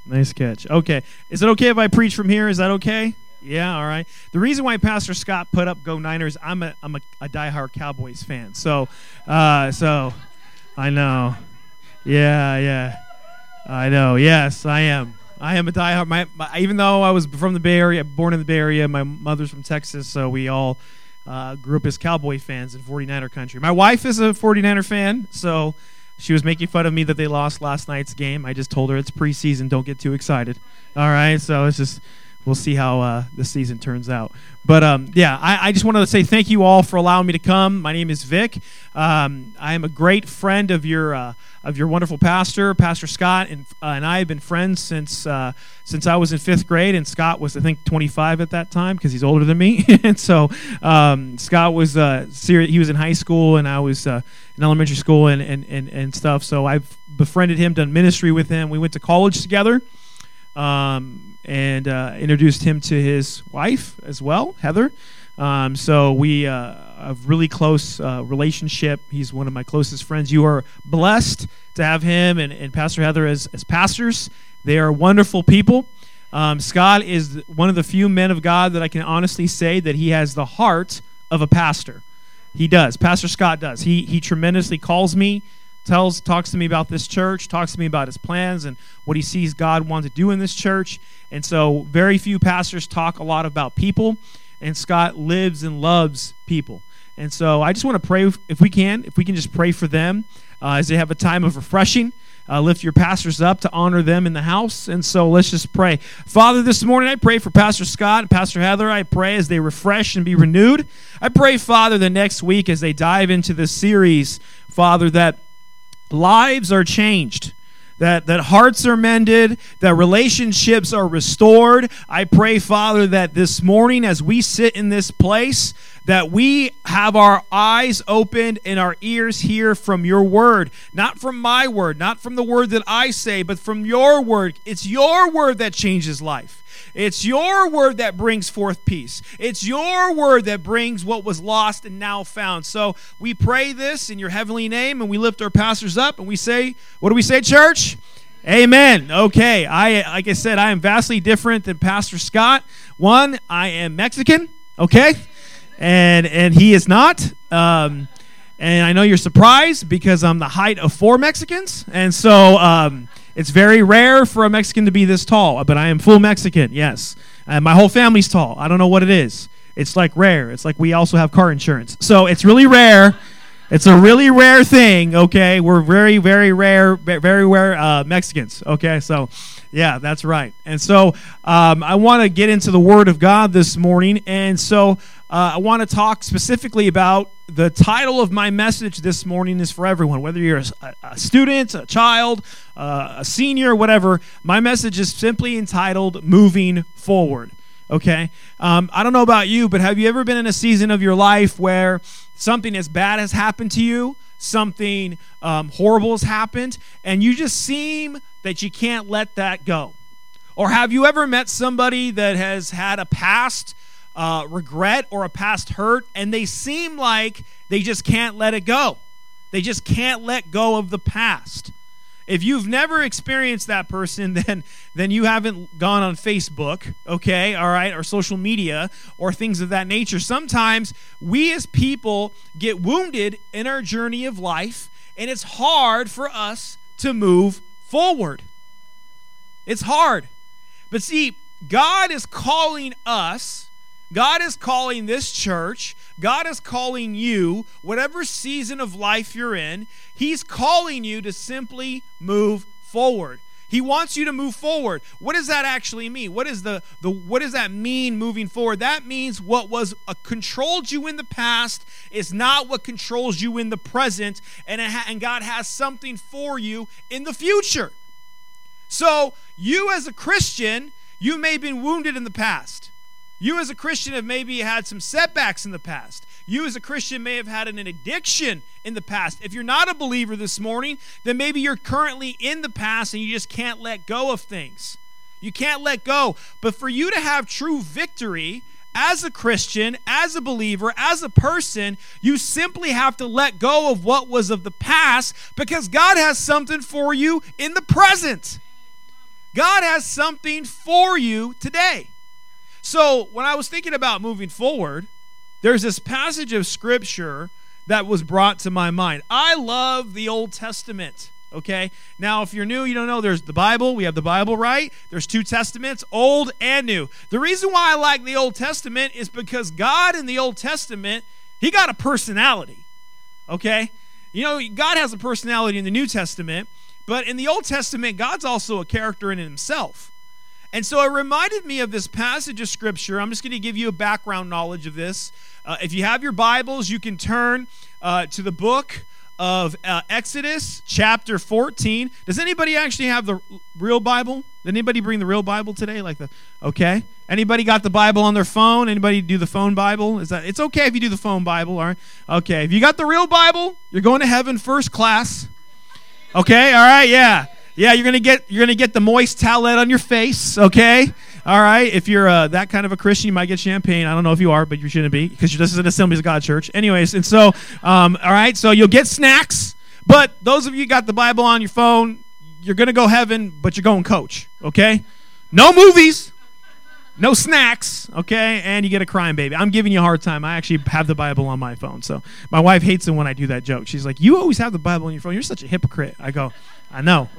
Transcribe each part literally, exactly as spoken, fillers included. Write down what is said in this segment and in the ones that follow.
Nice catch. Okay. Is it okay if I preach from here? Is that okay? Yeah, all right. The reason why Pastor Scott put up Go Niners, I'm a I'm a, a diehard Cowboys fan. So, uh, so I know. Yeah, yeah. I know. Yes, I am. I am a diehard. My, my even though I was from the Bay Area, born in the Bay Area, my mother's from Texas, so we all uh, grew up as Cowboy fans in forty-niner country. My wife is a forty-niner fan, so she was making fun of me that they lost last night's game. I just told her it's preseason. Don't get too excited. All right, so it's just we'll see how uh, the season turns out. But, um, yeah, I, I just wanted to say thank you all for allowing me to come. My name is Vic. Um, I am a great friend of your uh, of your wonderful pastor, Pastor Scott, and uh, and I have been friends since uh, since I was in fifth grade, and Scott was, I think, twenty-five at that time because he's older than me. And so um, Scott was uh, ser- he was in high school, and I was uh, in elementary school and, and, and, and stuff. So I've befriended him, done ministry with him. We went to college together. Um, and uh, introduced him to his wife as well, Heather. Um, so we uh, have a really close uh, relationship. He's one of my closest friends. You are blessed to have him and, and Pastor Heather as, as pastors. They are wonderful people. Um, Scott is one of the few men of God that I can honestly say that he has the heart of a pastor. He does. Pastor Scott does. He he tremendously calls me, tells, talks to me about this church, talks to me about his plans and what he sees God wants to do in this church. And so very few pastors talk a lot about people, and Scott lives and loves people. And so I just want to pray, if we can, if we can just pray for them uh, as they have a time of refreshing. Uh, lift your pastors up to honor them in the house. And so let's just pray. Father, this morning I pray for Pastor Scott and Pastor Heather. I pray as they refresh and be renewed. I pray, Father, the next week as they dive into this series, Father, that lives are changed, that, that hearts are mended, that relationships are restored. I pray, Father, that this morning as we sit in this place, that we have our eyes opened and our ears hear from your word, not from my word, not from the word that I say, but from your word. It's your word that changes life. It's your word that brings forth peace. It's your word that brings what was lost and now found. So we pray this in your heavenly name, and we lift our pastors up, and we say, what do we say, church? Amen. Okay. I, like I said, I am vastly different than Pastor Scott. One, I am Mexican, okay? And and he is not. Um, and I know you're surprised because I'm the height of four Mexicans. And so um, it's very rare for a Mexican to be this tall. But I am full Mexican, yes. And my whole family's tall. I don't know what it is. It's like rare. It's like we also have car insurance. So it's really rare. It's a really rare thing, okay? We're very, very rare, very rare uh, Mexicans, okay? So, yeah, that's right. And so um, I want to get into the Word of God this morning. And so uh, I want to talk specifically about the title of my message this morning is for everyone, whether you're a, a student, a child, uh, a senior, whatever. My message is simply entitled Moving Forward, okay? Um, I don't know about you, but have you ever been in a season of your life where something as bad has happened to you, something um, horrible has happened, and you just seem that you can't let that go? Or have you ever met somebody that has had a past uh, regret or a past hurt, and they seem like they just can't let it go? They just can't let go of the past. If you've never experienced that person, then then you haven't gone on Facebook, okay, all right, or social media or things of that nature. Sometimes we as people get wounded in our journey of life, and it's hard for us to move forward. It's hard. But see, God is calling us, God is calling this church, God is calling you, whatever season of life you're in, He's calling you to simply move forward. He wants you to move forward. What does that actually mean? What is the, the what does that mean, moving forward? That means what was uh, controlled you in the past is not what controls you in the present, and, it ha- and God has something for you in the future. So you as a Christian, you may have been wounded in the past. You as a Christian have maybe had some setbacks in the past. You as a Christian may have had an addiction in the past. If you're not a believer this morning, then maybe you're currently in the past and you just can't let go of things. You can't let go. But for you to have true victory as a Christian, as a believer, as a person, you simply have to let go of what was of the past because God has something for you in the present. God has something for you today. So when I was thinking about moving forward, there's this passage of Scripture that was brought to my mind. I love the Old Testament, okay? Now, if you're new, you don't know, there's the Bible. We have the Bible, right? There's two Testaments, Old and New. The reason why I like the Old Testament is because God in the Old Testament, he got a personality, okay? You know, God has a personality in the New Testament, but in the Old Testament, God's also a character in himself. And so it reminded me of this passage of Scripture. I'm just going to give you a background knowledge of this. Uh, if you have your Bibles, you can turn uh, to the book of uh, Exodus chapter fourteen. Does anybody actually have the real Bible? Did anybody bring the real Bible today? Like the okay. Anybody got the Bible on their phone? Anybody do the phone Bible? Is that it's okay if you do the phone Bible, all right? Okay. If you got the real Bible, you're going to heaven first class. Okay, all right, yeah. Yeah, you're gonna get you're gonna get the moist towelette on your face, okay? All right. If you're uh, that kind of a Christian, you might get champagne. I don't know if you are, but you shouldn't be because this is an Assemblies of God church. Anyways, and so um, all right, so you'll get snacks. But those of you got the Bible on your phone, you're gonna go heaven, but you're going coach, okay? No movies, no snacks, okay? And you get a crying baby. I'm giving you a hard time. I actually have the Bible on my phone, so my wife hates it when I do that joke. She's like, "You always have the Bible on your phone. You're such a hypocrite." I go, I know.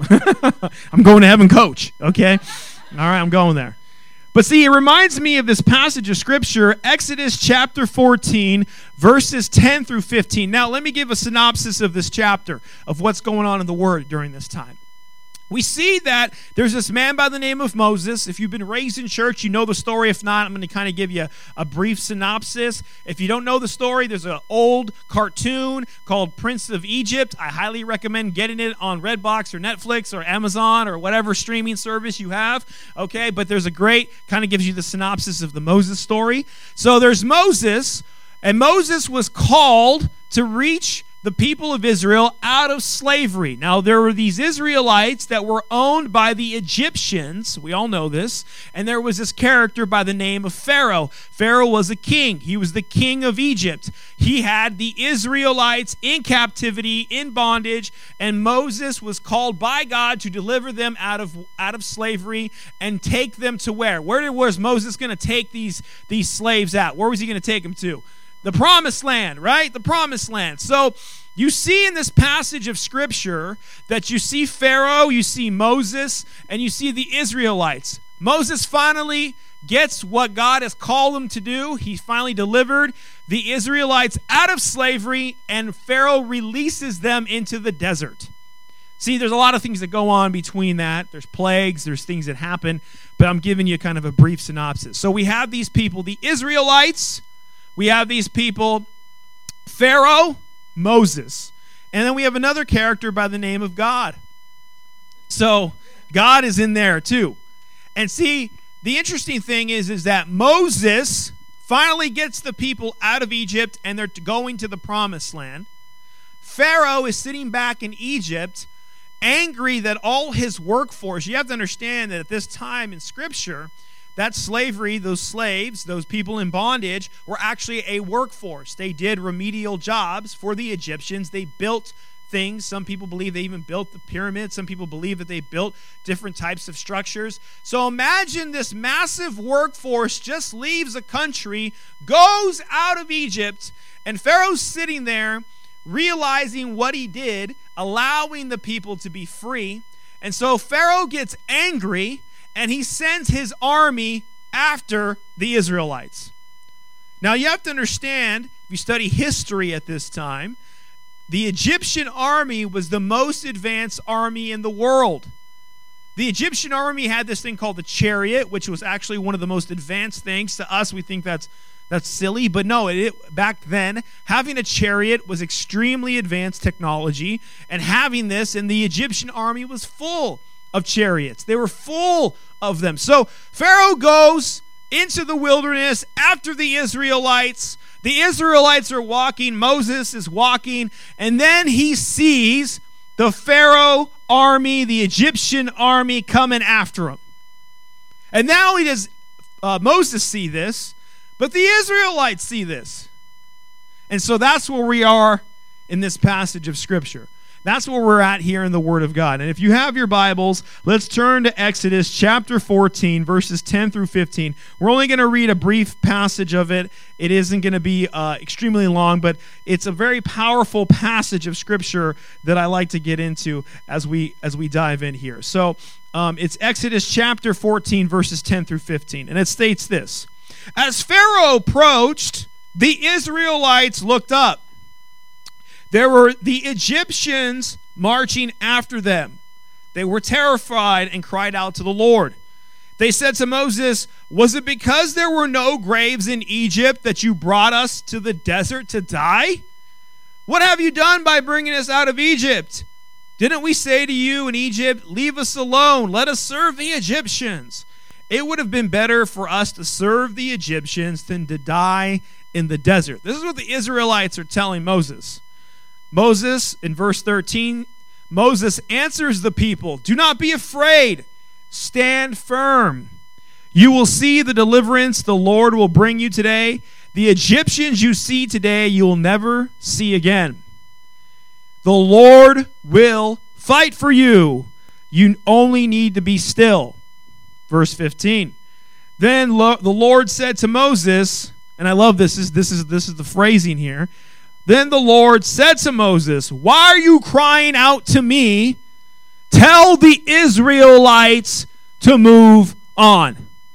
I'm going to heaven coach, okay? All right, I'm going there. But see, it reminds me of this passage of Scripture, Exodus chapter fourteen, verses ten through fifteen. Now, let me give a synopsis of this chapter, of what's going on in the Word during this time. We see that there's this man by the name of Moses. If you've been raised in church, you know the story. If not, I'm going to kind of give you a, a brief synopsis. If you don't know the story, there's an old cartoon called Prince of Egypt. I highly recommend getting it on Redbox or Netflix or Amazon or whatever streaming service you have. Okay, but there's a great, kind of gives you the synopsis of the Moses story. So there's Moses, and Moses was called to reach the people of Israel out of slavery. Now, there were these Israelites that were owned by the Egyptians. We all know this. And there was this character by the name of Pharaoh. Pharaoh was a king. He was the king of Egypt. He had the Israelites in captivity, in bondage, and Moses was called by God to deliver them out of, out of slavery and take them to where? Where was Moses going to take these, these slaves at? Where was he going to take them to? The promised land, right? The promised land. So you see in this passage of Scripture that you see Pharaoh, you see Moses, and you see the Israelites. Moses finally gets what God has called him to do. He finally delivered the Israelites out of slavery, and Pharaoh releases them into the desert. See, there's a lot of things that go on between that. There's plagues, there's things that happen, but I'm giving you kind of a brief synopsis. So we have these people, the Israelites. We have these people, Pharaoh, Moses. And then we have another character by the name of God. So God is in there too. And see, the interesting thing is, is that Moses finally gets the people out of Egypt and they're going to the promised land. Pharaoh is sitting back in Egypt, angry that all his workforce, you have to understand that at this time in Scripture, that slavery, those slaves, those people in bondage, were actually a workforce. They did remedial jobs for the Egyptians. They built things. Some people believe they even built the pyramids. Some people believe that they built different types of structures. So imagine this massive workforce just leaves a country, goes out of Egypt, and Pharaoh's sitting there realizing what he did, allowing the people to be free. And so Pharaoh gets angry, and he sends his army after the Israelites. Now, you have to understand, if you study history at this time, the Egyptian army was the most advanced army in the world. The Egyptian army had this thing called the chariot, which was actually one of the most advanced things. To us, we think that's that's silly, but no, it, back then, having a chariot was extremely advanced technology, and having this, and the Egyptian army was full of chariots. They were full of them. So Pharaoh goes into the wilderness after the Israelites. The Israelites are walking. Moses is walking. And then he sees the Pharaoh army, the Egyptian army coming after him. And not only does uh, Moses see this, but the Israelites see this. And so that's where we are in this passage of Scripture. That's where we're at here in the Word of God. And if you have your Bibles, let's turn to Exodus chapter fourteen, verses ten through fifteen. We're only going to read a brief passage of it. It isn't going to be uh, extremely long, but it's a very powerful passage of Scripture that I like to get into as we as we dive in here. So um, it's Exodus chapter fourteen, verses ten through fifteen. And it states this: As Pharaoh approached, the Israelites looked up. There were the Egyptians marching after them. They were terrified and cried out to the Lord. They said to Moses, "Was it because there were no graves in Egypt that you brought us to the desert to die? What have you done by bringing us out of Egypt? Didn't we say to you in Egypt, 'Leave us alone, let us serve the Egyptians'? It would have been better for us to serve the Egyptians than to die in the desert." This is what the Israelites are telling Moses. Moses, in verse thirteen, Moses answers the people, "Do not be afraid. Stand firm. You will see the deliverance the Lord will bring you today. The Egyptians you see today, you will never see again. The Lord will fight for you. You only need to be still." Verse fifteen. Then lo- the Lord said to Moses, and I love this, this is, this is, this is the phrasing here. Then the Lord said to Moses, "Why are you crying out to me? Tell the Israelites to move on."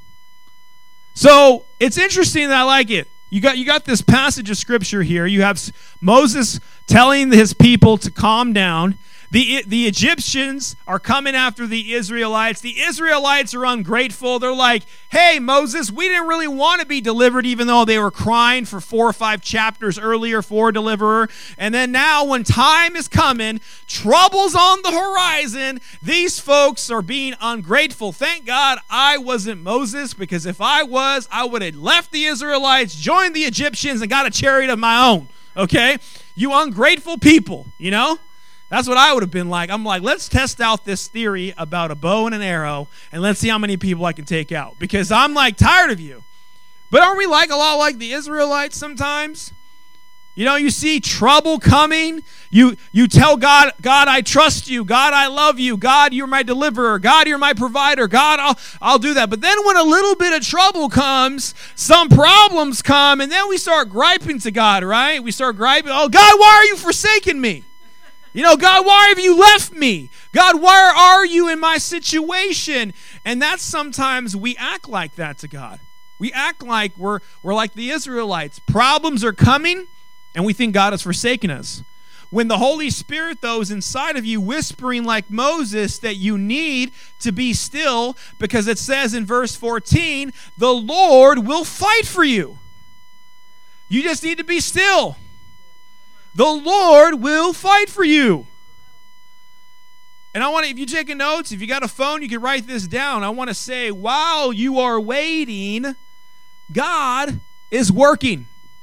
So it's interesting that I like it. You got, you got this passage of Scripture here. You have Moses telling his people to calm down. The, the Egyptians are coming after the Israelites. The Israelites are ungrateful. They're like, "Hey, Moses, we didn't really want to be delivered," even though they were crying for four or five chapters earlier for a deliverer. And then now when time is coming, trouble's on the horizon, these folks are being ungrateful. Thank God I wasn't Moses, because if I was, I would have left the Israelites, joined the Egyptians, and got a chariot of my own. Okay? You ungrateful people, you know? That's what I would have been like. I'm like, let's test out this theory about a bow and an arrow, and let's see how many people I can take out. Because I'm like tired of you. But aren't we like a lot like the Israelites sometimes? You know, you see trouble coming. You you tell God, "God, I trust you. God, I love you. God, you're my deliverer. God, you're my provider. God, I'll, I'll do that." But then when a little bit of trouble comes, some problems come, and then we start griping to God, right? We start griping, "Oh, God, why are you forsaking me? You know, God, why have you left me? God, where are you in my situation?" And that's sometimes we act like that to God. We act like we're, we're like the Israelites. Problems are coming, and we think God has forsaken us. When the Holy Spirit, though, is inside of you whispering like Moses that you need to be still, because it says in verse fourteen, the Lord will fight for you. You just need to be still. The Lord will fight for you. And I want to, if you're taking notes, if you got a phone, you can write this down. I want to say, while you are waiting, God is working.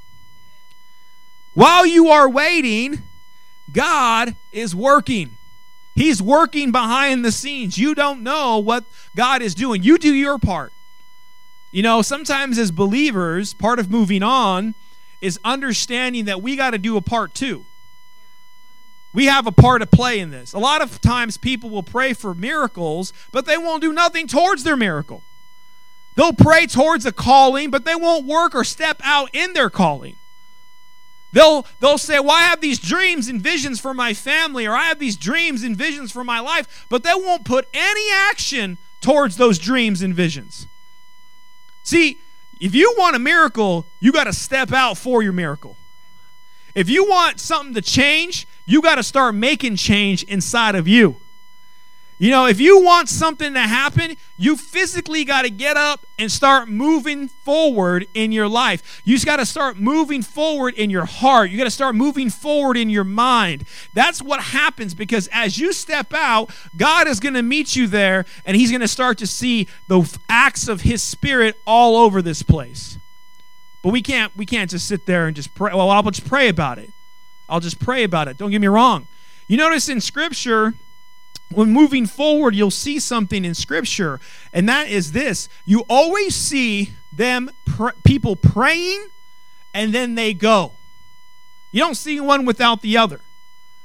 While you are waiting, God is working. He's working behind the scenes. You don't know what God is doing. You do your part. You know, sometimes as believers, part of moving on is understanding that we got to do a part too. We have a part to play in this. A lot of times people will pray for miracles, but they won't do nothing towards their miracle. They'll pray towards a calling, but they won't work or step out in their calling. They'll, they'll say, "Well, I have these dreams and visions for my family," or "I have these dreams and visions for my life," but they won't put any action towards those dreams and visions. See, if you want a miracle, you got to step out for your miracle. If you want something to change, you got to start making change inside of you. You know, if you want something to happen, you physically got to get up and start moving forward in your life. You just got to start moving forward in your heart. You got to start moving forward in your mind. That's what happens, because as you step out, God is going to meet you there, and he's going to start to see the acts of his Spirit all over this place. But we can't we can't just sit there and just pray. Well, I'll just pray about it. I'll just pray about it. Don't get me wrong. You notice in Scripture, when moving forward, you'll see something in Scripture, and that is this. You always see them, pr- people praying, and then they go. You don't see one without the other.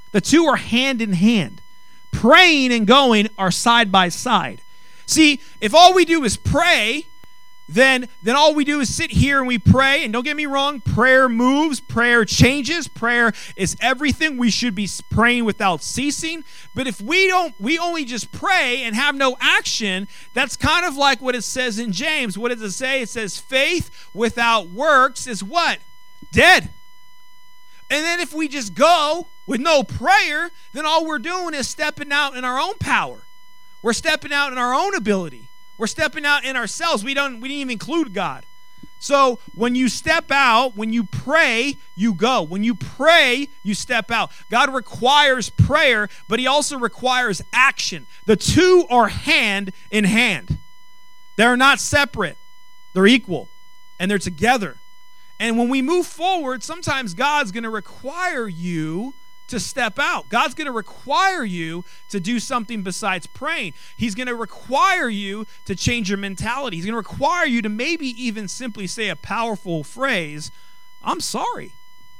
The two are hand in hand. Praying and going are side by side. See, if all we do is pray, then, then all we do is sit here and we pray. And don't get me wrong, prayer moves, prayer changes, prayer is everything. We should be praying without ceasing. But if we don't, we only just pray and have no action, that's kind of like what it says in James. What does it say? It says faith without works is what? Dead. And then if we just go with no prayer, then all we're doing is stepping out in our own power. We're stepping out in our own ability. We're stepping out in ourselves. We don't we didn't even include God. So when you step out, when you pray, you go. When you pray, you step out. God requires prayer, but he also requires action. The two are hand in hand. They're not separate. They're equal, and they're together. And when we move forward, sometimes God's going to require you to step out. God's going to require you to do something besides praying. He's going to require you to change your mentality. He's going to require you to maybe even simply say a powerful phrase, I'm sorry.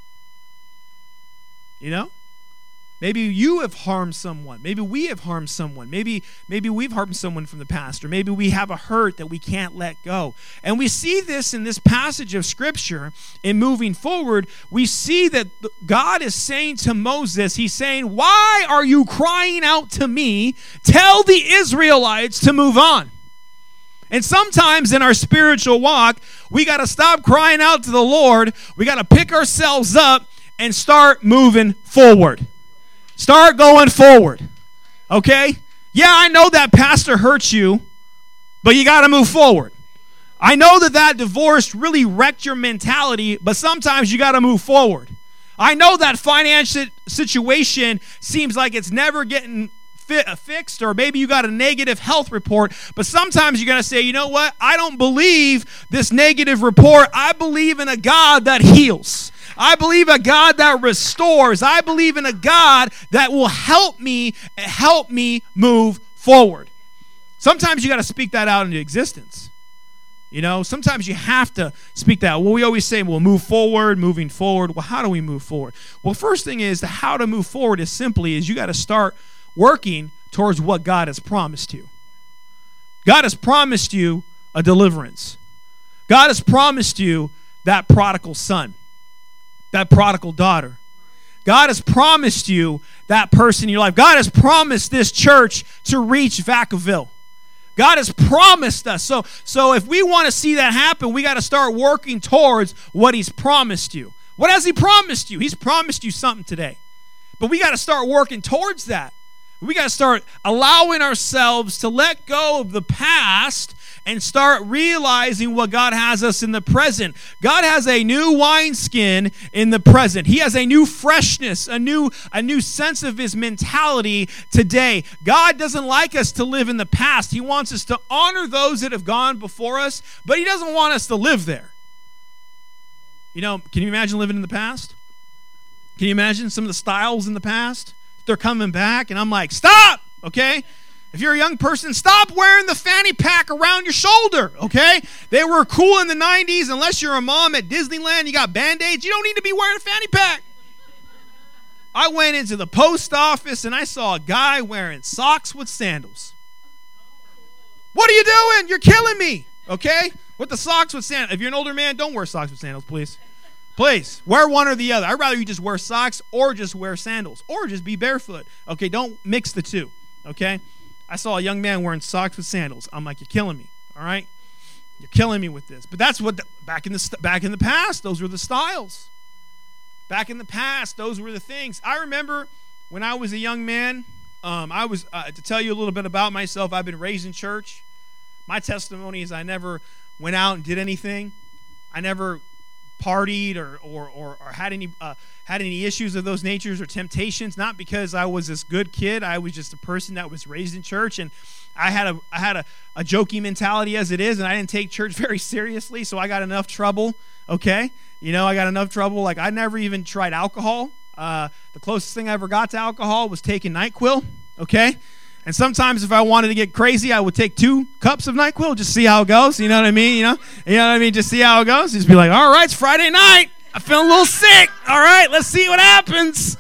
You know? Maybe you have harmed someone. Maybe we have harmed someone. Maybe, maybe we've harmed someone from the past, or maybe we have a hurt that we can't let go. And we see this in this passage of Scripture. In moving forward, we see that God is saying to Moses, he's saying, why are you crying out to me? Tell the Israelites to move on. And sometimes in our spiritual walk, we got to stop crying out to the Lord. We got to pick ourselves up and start moving forward. Start going forward, okay? Yeah, I know that pastor hurt you, but you got to move forward. I know that that divorce really wrecked your mentality, but sometimes you got to move forward. I know that financial situation seems like it's never getting fi- fixed, or maybe you got a negative health report, but sometimes you're going to say, you know what? I don't believe this negative report. I believe in a God that heals. I believe a God that restores. I believe in a God that will help me, help me move forward. Sometimes you got to speak that out into existence. You know, sometimes you have to speak that. Well, we always say, well, move forward, moving forward. Well, how do we move forward? Well, first thing is, the how to move forward is simply is you got to start working towards what God has promised you. God has promised you a deliverance. God has promised you that prodigal son. That prodigal daughter. God has promised you that person in your life. God has promised this church to reach Vacaville. God has promised us. So, so if we want to see that happen, we got to start working towards what he's promised you. What has he promised you? He's promised you something today. But we got to start working towards that. We got to start allowing ourselves to let go of the past and start realizing what God has us in the present. God has a new wineskin in the present. He has a new freshness, a new, a new sense of his mentality today. God doesn't like us to live in the past. He wants us to honor those that have gone before us, but he doesn't want us to live there. You know, can you imagine living in the past? Can you imagine some of the styles in the past? They're coming back, and I'm like, stop, okay? If you're a young person, stop wearing the fanny pack around your shoulder, okay? They were cool in the nineties. Unless you're a mom at Disneyland, you got Band-Aids, you don't need to be wearing a fanny pack. I went into the post office, and I saw a guy wearing socks with sandals. What are you doing? You're killing me, okay? With the socks with sandals. If you're an older man, don't wear socks with sandals, please. Please, wear one or the other. I'd rather you just wear socks or just wear sandals or just be barefoot. Okay, don't mix the two, okay? I saw a young man wearing socks with sandals. I'm like, you're killing me, all right? You're killing me with this. But that's what, the, back in the back in the past, those were the styles. Back in the past, those were the things. I remember when I was a young man, um, I was, uh, to tell you a little bit about myself, I've been raised in church. My testimony is I never went out and did anything. I never partied or or or, or had any uh, had any issues of those natures or temptations. Not because I was this good kid. I was just a person that was raised in church, and I had a I had a, a jokey mentality as it is, and I didn't take church very seriously. So I got enough trouble. Okay, you know, I got enough trouble. Like I never even tried alcohol. Uh, the closest thing I ever got to alcohol was taking NyQuil. Okay. And sometimes if I wanted to get crazy, I would take two cups of NyQuil, just see how it goes. You know what I mean? You know, you know what I mean? Just see how it goes. Just be like, all right, it's Friday night. I feel a little sick. All right, let's see what happens.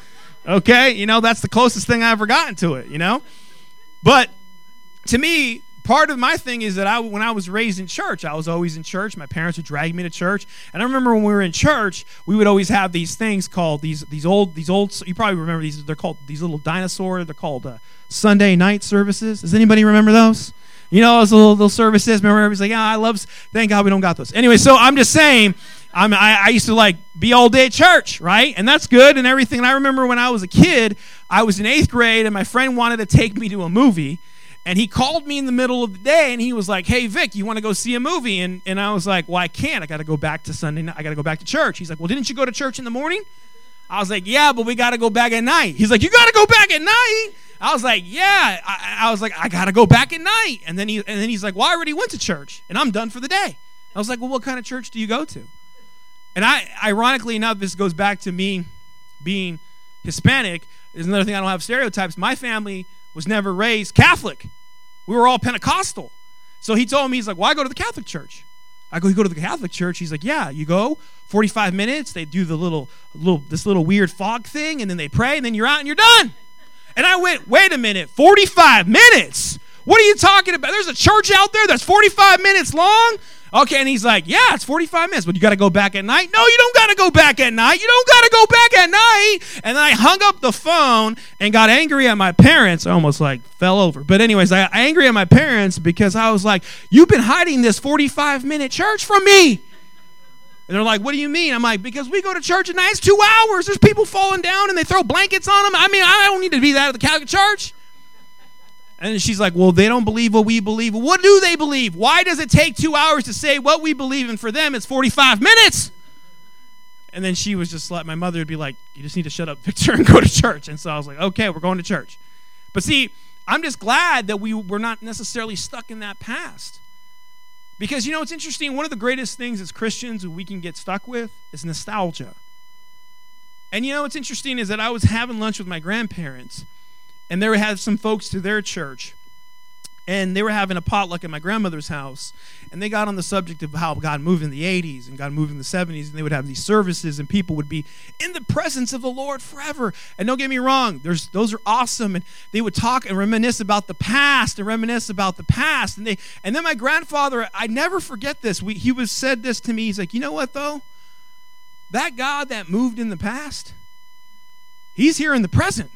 Okay? You know, that's the closest thing I've ever gotten to it, you know? But to me, part of my thing is that I, when I was raised in church, I was always in church. My parents would drag me to church. And I remember when we were in church, we would always have these things called, these these old, these old. you probably remember these, they're called these little dinosaurs. They're called uh, Sunday night services. Does anybody remember those? You know, those little, little services. Remember, everybody's like, yeah, I love, thank God we don't got those. Anyway, so I'm just saying, I'm, I, I used to like be all day at church, right? And that's good and everything. And I remember when I was a kid, I was in eighth grade and my friend wanted to take me to a movie. And he called me in the middle of the day and he was like, hey, Vic, you want to go see a movie? And and I was like, well, I can't. I got to go back to Sunday night. I got to go back to church. He's like, well, didn't you go to church in the morning? I was like, yeah, but we got to go back at night. He's like, you got to go back at night? I was like, yeah. I, I was like, I got to go back at night. And then he and then he's like, well, I already went to church and I'm done for the day. I was like, well, what kind of church do you go to? And I, ironically enough, this goes back to me being Hispanic. There's another thing, I don't have stereotypes. My family was never raised Catholic. We were all Pentecostal. So he told me, he's like, well, I go to the Catholic church. I go, you go to the Catholic church? He's like, yeah, you go, forty-five minutes, they do the little, little, this little weird fog thing, and then they pray, and then you're out and you're done. And I went, wait a minute, forty-five minutes? What are you talking about? There's a church out there that's forty-five minutes long? Okay, and he's like, yeah, it's forty-five minutes, but you got to go back at night? No, you don't got to go back at night. You don't got to go back at night. And then I hung up the phone and got angry at my parents. I almost like fell over. But anyways, I got angry at my parents because I was like, you've been hiding this forty-five minute church from me. And they're like, what do you mean? I'm like, because we go to church at night. It's two hours. There's people falling down and they throw blankets on them. I mean, I don't need to be that at the Catholic church. And she's like, well, they don't believe what we believe. Well, what do they believe? Why does it take two hours to say what we believe? And for them, it's forty-five minutes. And then she was just like, my mother would be like, you just need to shut up, Victor, and go to church. And so I was like, okay, we're going to church. But see, I'm just glad that we were not necessarily stuck in that past. Because, you know, it's interesting. One of the greatest things as Christians we can get stuck with is nostalgia. And, you know, what's interesting is that I was having lunch with my grandparents, and they had some folks to their church, and they were having a potluck at my grandmother's house, and they got on the subject of how God moved in the eighties and God moved in the seventies, and they would have these services, and people would be in the presence of the Lord forever. And don't get me wrong, there's those are awesome, and they would talk and reminisce about the past and reminisce about the past. And they and then my grandfather, I never forget this. We, he was said this to me. He's like, you know what though? That God that moved in the past, he's here in the present.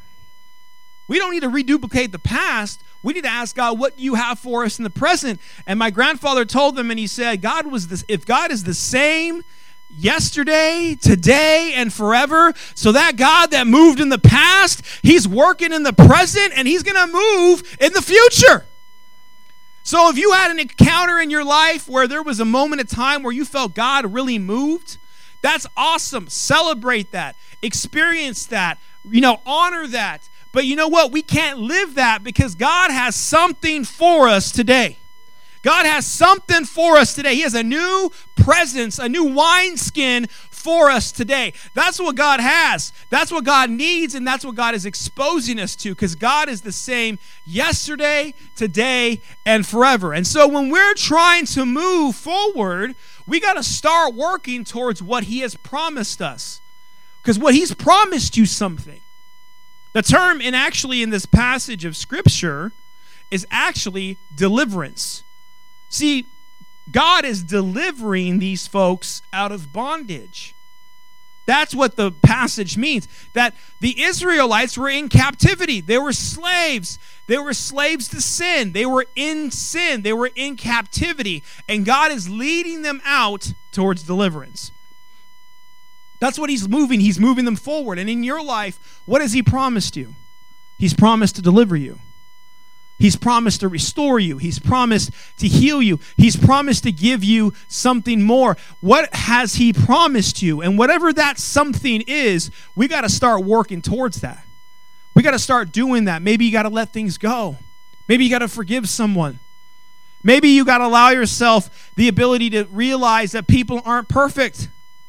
We don't need to reduplicate the past. We need to ask God, what do you have for us in the present? And my grandfather told them, and he said, God was this, if God is the same yesterday, today, and forever, so that God that moved in the past, he's working in the present, and he's going to move in the future. So if you had an encounter in your life where there was a moment of time where you felt God really moved, that's awesome. Celebrate that. Experience that. You know, honor that. But you know what? We can't live that because God has something for us today. God has something for us today. He has a new presence, a new wineskin for us today. That's what God has. That's what God needs, and that's what God is exposing us to, because God is the same yesterday, today, and forever. And so when we're trying to move forward, we got to start working towards what he has promised us, because what he's promised you something. The term in actually in this passage of Scripture is actually deliverance. See, God is delivering these folks out of bondage. That's what the passage means, that the Israelites were in captivity. They were slaves. They were slaves to sin. They were in sin. They were in captivity. And God is leading them out towards deliverance. That's what he's moving. He's moving them forward. And in your life, what has he promised you? He's promised to deliver you. He's promised to restore you. He's promised to heal you. He's promised to give you something more. What has he promised you? And whatever that something is, we got to start working towards that. We got to start doing that. Maybe you got to let things go. Maybe you got to forgive someone. Maybe you got to allow yourself the ability to realize that people aren't perfect.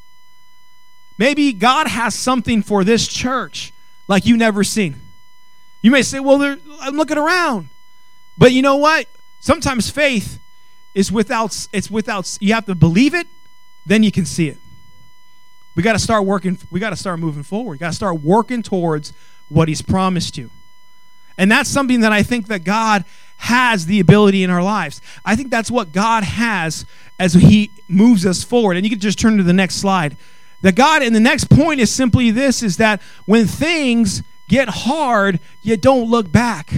Maybe God has something for this church like you've never seen. You may say, well, I'm looking around. But you know what? Sometimes faith is without, it's without, you have to believe it, then you can see it. We got to start working. We got to start moving forward. We got to start working towards what he's promised you. And that's something that I think that God has the ability in our lives. I think that's what God has as he moves us forward. And you can just turn to the next slide. That God, and the next point is simply this, is that when things get hard, you don't look back.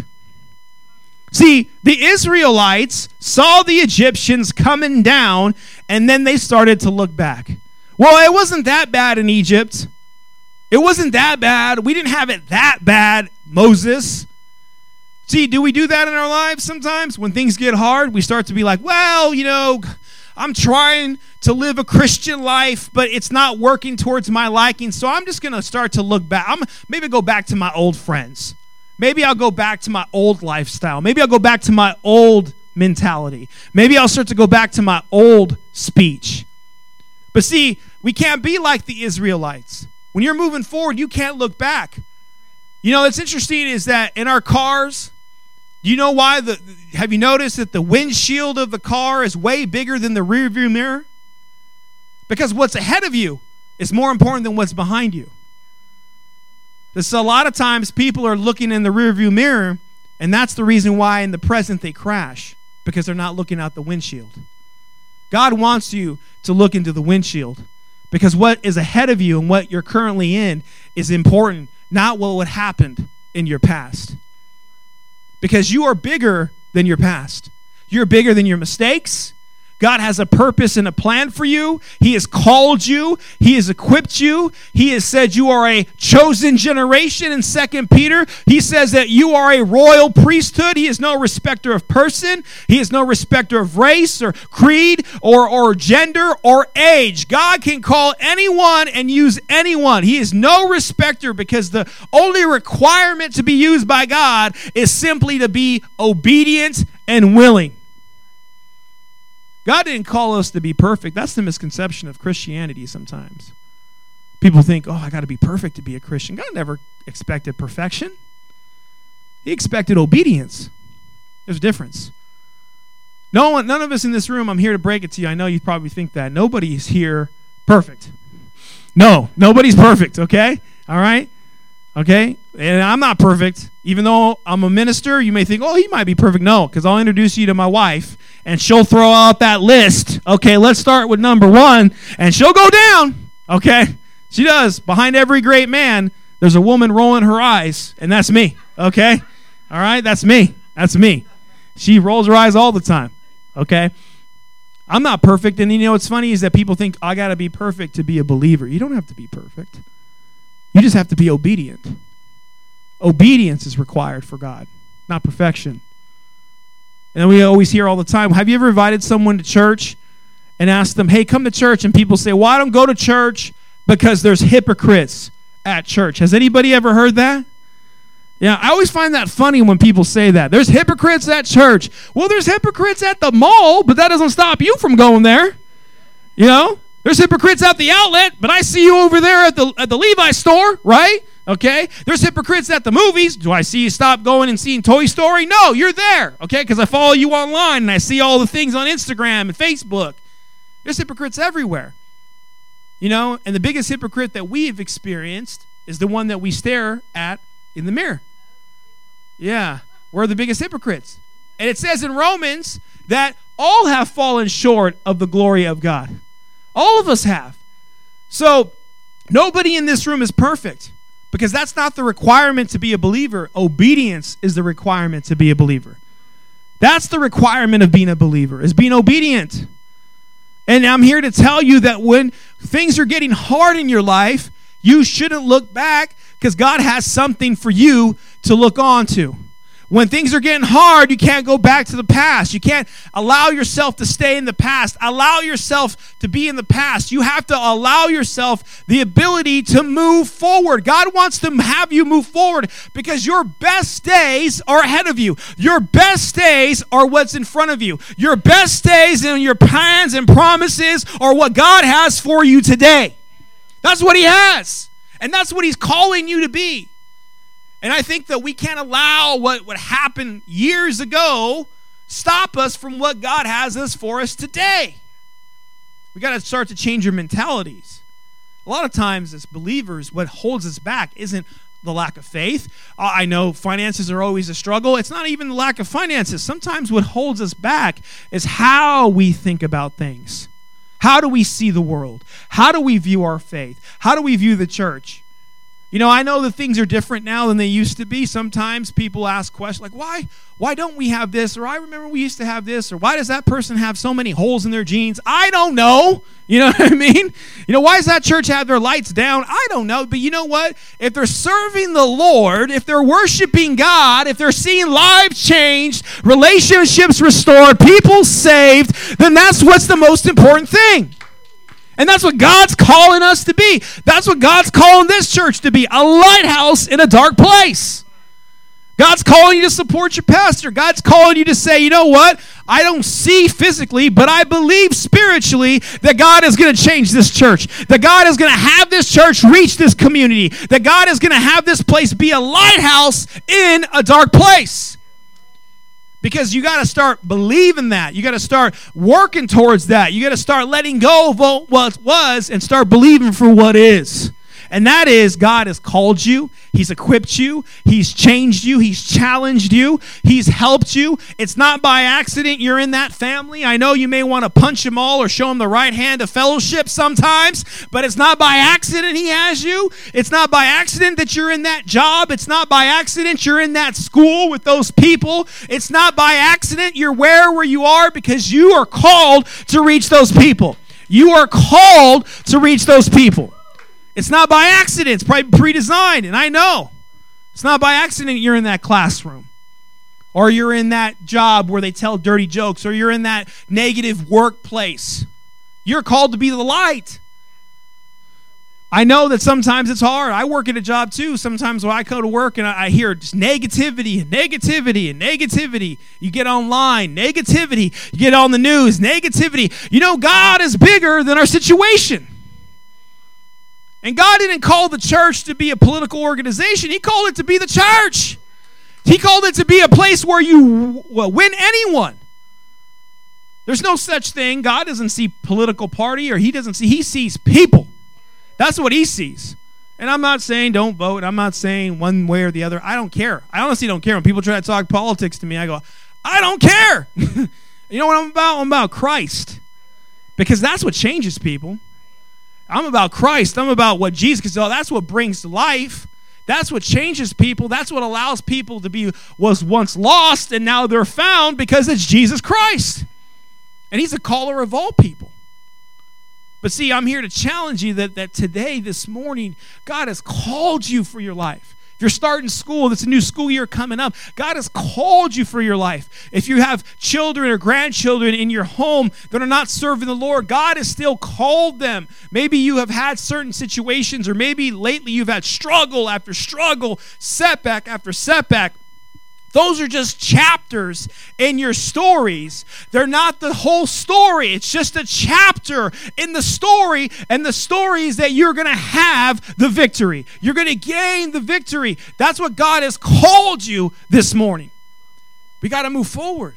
See, the Israelites saw the Egyptians coming down, and then they started to look back. Well, it wasn't that bad in Egypt. It wasn't that bad. We didn't have it that bad, Moses. See, do we do that in our lives sometimes? When things get hard, we start to be like, well, you know, I'm trying to live a Christian life, but it's not working towards my liking, so I'm just going to start to look back. I'm maybe go back to my old friends. Maybe I'll go back to my old lifestyle. Maybe I'll go back to my old mentality. Maybe I'll start to go back to my old speech. But see, we can't be like the Israelites. When you're moving forward, you can't look back. You know, what's interesting is that in our cars, do you know why? The have you noticed that the windshield of the car is way bigger than the rear view mirror? Because what's ahead of you is more important than what's behind you. So a lot of times people are looking in the rear view mirror, and that's the reason why in the present they crash, because they're not looking out the windshield. God wants you to look into the windshield, because what is ahead of you and what you're currently in is important, not what happened in your past. Because you are bigger than your past. You're bigger than your mistakes. God has a purpose and a plan for you. He has called you. He has equipped you. He has said you are a chosen generation in Second Peter. He says that you are a royal priesthood. He is no respecter of person. He is no respecter of race or creed or, or gender or age. God can call anyone and use anyone. He is no respecter, because the only requirement to be used by God is simply to be obedient and willing. God didn't call us to be perfect. That's the misconception of Christianity sometimes. People think, oh, I got to be perfect to be a Christian. God never expected perfection. He expected obedience. There's a difference. No one, none of us in this room, I'm here to break it to you. I know you probably think that. Nobody's here perfect. No, nobody's perfect, okay? All right? Okay? And I'm not perfect. Even though I'm a minister, you may think, oh, he might be perfect. No, because I'll introduce you to my wife, and she'll throw out that list. Okay, let's start with number one, and she'll go down. Okay? She does. Behind every great man, there's a woman rolling her eyes, and that's me. Okay? All right? That's me. That's me. She rolls her eyes all the time. Okay? I'm not perfect, and you know what's funny is that people think, I got to be perfect to be a believer. You don't have to be perfect. You just have to be obedient. Obedience is required for God, not perfection. And we always hear all the time, have you ever invited someone to church and asked them, hey, come to church, and people say, well, I don't go to church because there's hypocrites at church. Has anybody ever heard that? Yeah, I always find that funny when people say that. There's hypocrites at church. Well, there's hypocrites at the mall, but that doesn't stop you from going there. You know? There's hypocrites at the outlet, but I see you over there at the at the Levi store, right? Okay? There's hypocrites at the movies. Do I see you stop going and seeing Toy Story? No, you're there, okay? Because I follow you online, and I see all the things on Instagram and Facebook. There's hypocrites everywhere. You know? And the biggest hypocrite that we've experienced is the one that we stare at in the mirror. Yeah, we're the biggest hypocrites. And it says in Romans that all have fallen short of the glory of God. All of us have. So nobody in this room is perfect, because that's not the requirement to be a believer. Obedience is the requirement to be a believer. That's the requirement of being a believer, is being obedient. And I'm here to tell you that when things are getting hard in your life, you shouldn't look back, because God has something for you to look on to. When things are getting hard, you can't go back to the past. You can't allow yourself to stay in the past. Allow yourself to be in the past. You have to allow yourself the ability to move forward. God wants to have you move forward, because your best days are ahead of you. Your best days are what's in front of you. Your best days and your plans and promises are what God has for you today. That's what he has. And that's what he's calling you to be. And I think that we can't allow what would happen years ago stop us from what God has us for us today. We got to start to change our mentalities. A lot of times as believers, what holds us back isn't the lack of faith. Uh, I know finances are always a struggle. It's not even the lack of finances. Sometimes what holds us back is how we think about things. How do we see the world? How do we view our faith? How do we view the church? You know, I know that things are different now than they used to be. Sometimes people ask questions like, why, why don't we have this? Or I remember we used to have this. Or why does that person have so many holes in their jeans? I don't know. You know what I mean? You know, why does that church have their lights down? I don't know. But you know what? If they're serving the Lord, if they're worshiping God, if they're seeing lives changed, relationships restored, people saved, then that's what's the most important thing. And that's what God's calling us to be. That's what God's calling this church to be, a lighthouse in a dark place. God's calling you to support your pastor. God's calling you to say, you know what? I don't see physically, but I believe spiritually that God is going to change this church. That God is going to have this church reach this community. That God is going to have this place be a lighthouse in a dark place. Because you got to start believing that. You got to start working towards that. You got to start letting go of what was and start believing for what is. And that is, God has called you. He's equipped you. He's changed you. He's challenged you. He's helped you. It's not by accident you're in that family. I know you may want to punch them all or show them the right hand of fellowship sometimes, but it's not by accident he has you. It's not by accident that you're in that job. It's not by accident you're in that school with those people. It's not by accident you're where where you are, because you are called to reach those people. You are called to reach those people. It's not by accident. It's probably pre-designed, and I know. It's not by accident you're in that classroom, or you're in that job where they tell dirty jokes, or you're in that negative workplace. You're called to be the light. I know that sometimes it's hard. I work at a job too. Sometimes when I go to work and I hear just negativity and negativity and negativity. You get online, negativity. You get on the news, negativity. You know, God is bigger than our situation. And God didn't call the church to be a political organization. He called it to be the church. He called it to be a place where you well, win anyone. There's no such thing. God doesn't see political party, or he doesn't see, he sees people. That's what he sees. And I'm not saying don't vote. I'm not saying one way or the other. I don't care. I honestly don't care. When people try to talk politics to me, I go, I don't care. You know what I'm about? I'm about Christ. Because that's what changes people. I'm about Christ. I'm about what Jesus, because that's what brings life. That's what changes people. That's what allows people to be, was once lost and now they're found, because it's Jesus Christ. And he's a caller of all people. But see, I'm here to challenge you that, that today, this morning, God has called you for your life. If you're starting school, it's a new school year coming up. God has called you for your life. If you have children or grandchildren in your home that are not serving the Lord, God has still called them. Maybe you have had certain situations, or maybe lately you've had struggle after struggle, setback after setback. Those are just chapters in your stories. They're not the whole story. It's just a chapter in the story, and the story is that you're going to have the victory. You're going to gain the victory. That's what God has called you this morning. We got to move forward.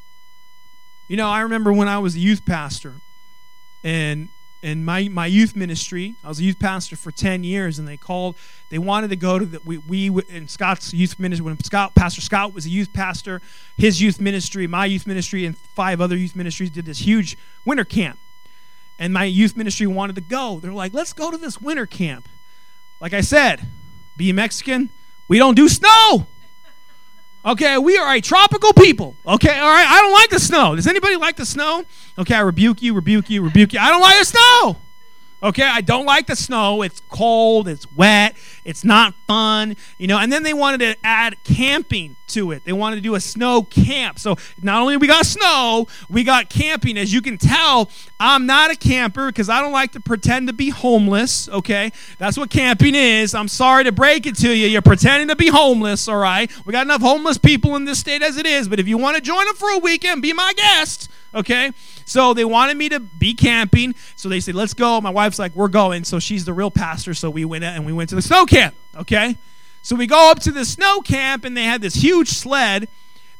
You know, I remember when I was a youth pastor, and in my, my youth ministry, I was a youth pastor for ten years, and they called, they wanted to go to the, we, we in Scott's youth ministry, when Scott, Pastor Scott was a youth pastor, his youth ministry, my youth ministry, and five other youth ministries did this huge winter camp. And my youth ministry wanted to go. They're like, let's go to this winter camp. Like I said, being Mexican, we don't do snow. Okay, we are a tropical people. Okay, all right, I don't like the snow. Does anybody like the snow? Okay, I rebuke you, rebuke you, rebuke you. I don't like the snow. Okay, I don't like the snow. It's cold, it's wet, it's not fun, you know. And then they wanted to add camping to it. They wanted to do a snow camp. So not only we got snow, we got camping. As you can tell, I'm not a camper because I don't like to pretend to be homeless, okay? That's what camping is. I'm sorry to break it to you. You're pretending to be homeless, all right? We got enough homeless people in this state as it is, but if you want to join them for a weekend, be my guest, okay? So they wanted me to be camping. So they said, let's go. My wife's like, we're going. So she's the real pastor. So we went and we went to the snow camp, okay? So we go up to the snow camp, and they had this huge sled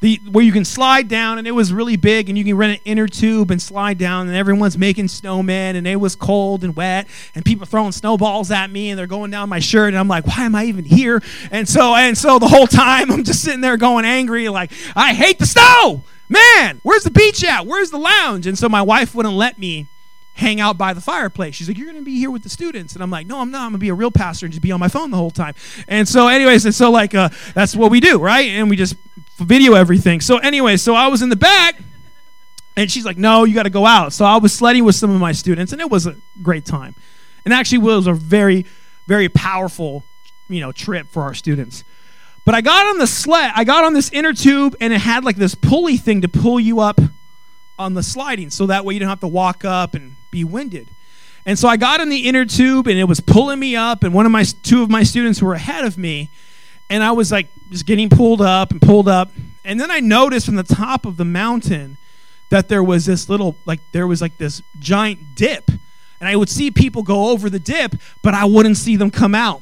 the where you can slide down, and it was really big, and you can rent an inner tube and slide down, and everyone's making snowmen, and it was cold and wet, and people throwing snowballs at me, and they're going down my shirt, and I'm like, why am I even here? And so and so the whole time I'm just sitting there going angry, like, I hate the snow. Man, where's the beach at? Where's the lounge? And so my wife wouldn't let me hang out by the fireplace. She's like, you're going to be here with the students. And I'm like, no, I'm not. I'm going to be a real pastor and just be on my phone the whole time. And so anyways, and so like, uh, that's what we do, right? And we just video everything. So anyway, so I was in the back, and she's like, no, you got to go out. So I was sledding with some of my students, and it was a great time. And actually, it was a very, very powerful, you know, trip for our students. But I got on the sled, I got on this inner tube, and it had like this pulley thing to pull you up on the sliding, so that way you don't have to walk up and be winded. And so I got in the inner tube, and it was pulling me up, and one of my two of my students were ahead of me, and I was like just getting pulled up and pulled up. And then I noticed from the top of the mountain that there was this little, like there was like this giant dip, and I would see people go over the dip, but I wouldn't see them come out.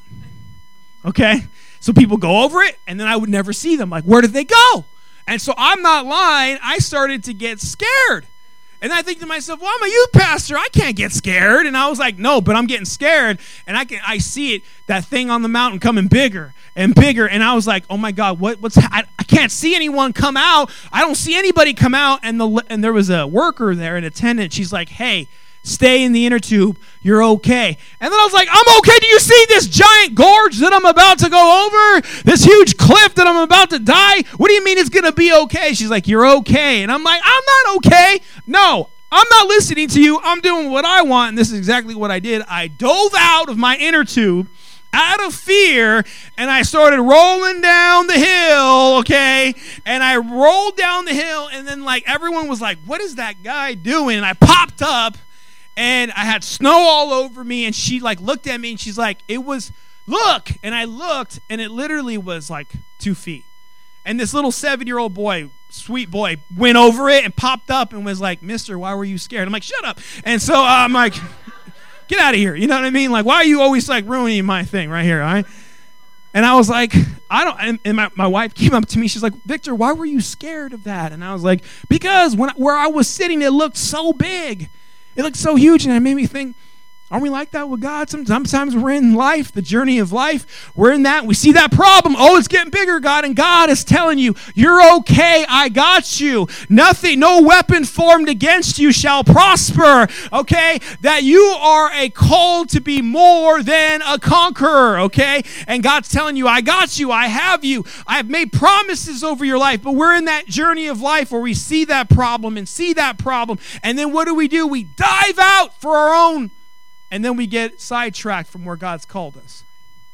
Okay? So people go over it, and then I would never see them. Like, where did they go? And so I'm not lying. I started to get scared. And I think to myself, well, I'm a youth pastor. I can't get scared. And I was like, no, but I'm getting scared. And I can I see it, that thing on the mountain coming bigger and bigger. And I was like, oh my God, what what's I, I can't see anyone come out. I don't see anybody come out. And the and there was a worker there, an attendant. She's like, hey, stay in the inner tube. You're okay. And then I was like, I'm okay. Do you see this giant gorge that I'm about to go over? This huge cliff that I'm about to die? What do you mean it's going to be okay? She's like, you're okay. And I'm like, I'm not okay. No, I'm not listening to you. I'm doing what I want. And this is exactly what I did. I dove out of my inner tube out of fear, and I started rolling down the hill, okay? And I rolled down the hill, and then like everyone was like, what is that guy doing? And I popped up, and I had snow all over me, and she like looked at me, and she's like, it was, look. And I looked, and it literally was like two feet. And this little seven-year-old boy, sweet boy, went over it and popped up and was like, mister, why were you scared? I'm like, shut up. And so uh, I'm like, get out of here. You know what I mean? Like, why are you always like ruining my thing right here, all right? And I was like, I don't, and, and my, my wife came up to me. She's like, Victor, why were you scared of that? And I was like, because when where I was sitting, it looked so big. It looked so huge, and it made me think, aren't we like that with God? Sometimes we're in life, the journey of life. We're in that. We see that problem. Oh, it's getting bigger, God. And God is telling you, you're okay. I got you. Nothing, no weapon formed against you shall prosper. Okay? That you are a called to be more than a conqueror. Okay? And God's telling you, I got you. I have you. I've made promises over your life. But we're in that journey of life where we see that problem and see that problem. And then what do we do? We dive out for our own. And then we get sidetracked from where God's called us.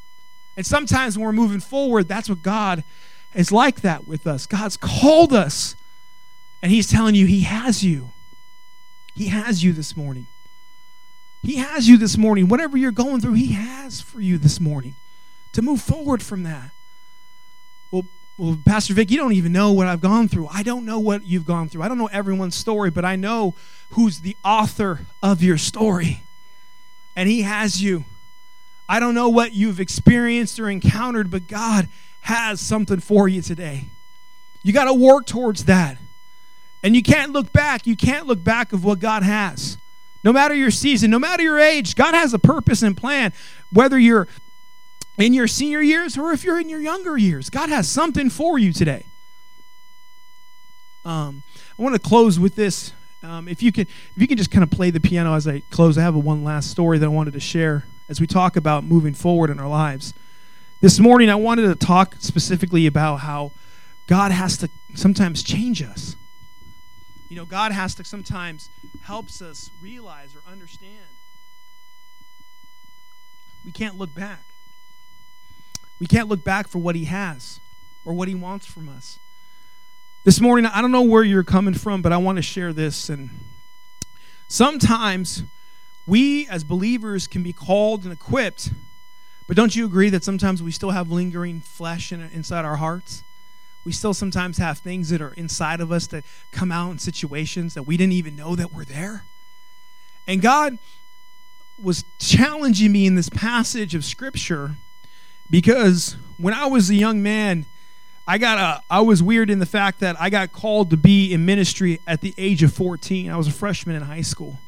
And sometimes when we're moving forward, that's what God is like that with us. God's called us. And he's telling you he has you. He has you this morning. He has you this morning. Whatever you're going through, he has for you this morning. To move forward from that. Well, well, Pastor Vic, you don't even know what I've gone through. I don't know what you've gone through. I don't know everyone's story, but I know who's the author of your story. And he has you. I don't know what you've experienced or encountered, but God has something for you today. You got to work towards that. And you can't look back. You can't look back of what God has. No matter your season, no matter your age, God has a purpose and plan. Whether you're in your senior years or if you're in your younger years, God has something for you today. Um, I want to close with this. Um, if you can, if you can just kind of play the piano as I close, I have a one last story that I wanted to share as we talk about moving forward in our lives. This morning, I wanted to talk specifically about how God has to sometimes change us. You know, God has to sometimes helps us realize or understand we can't look back. We can't look back for what he has or what he wants from us. This morning, I don't know where you're coming from, but I want to share this. And sometimes we as believers can be called and equipped, but don't you agree that sometimes we still have lingering flesh in, inside our hearts? We still sometimes have things that are inside of us that come out in situations that we didn't even know that were there. And God was challenging me in this passage of Scripture because when I was a young man, I got a, I was weird in the fact that I got called to be in ministry at the age of fourteen. I was a freshman in high school.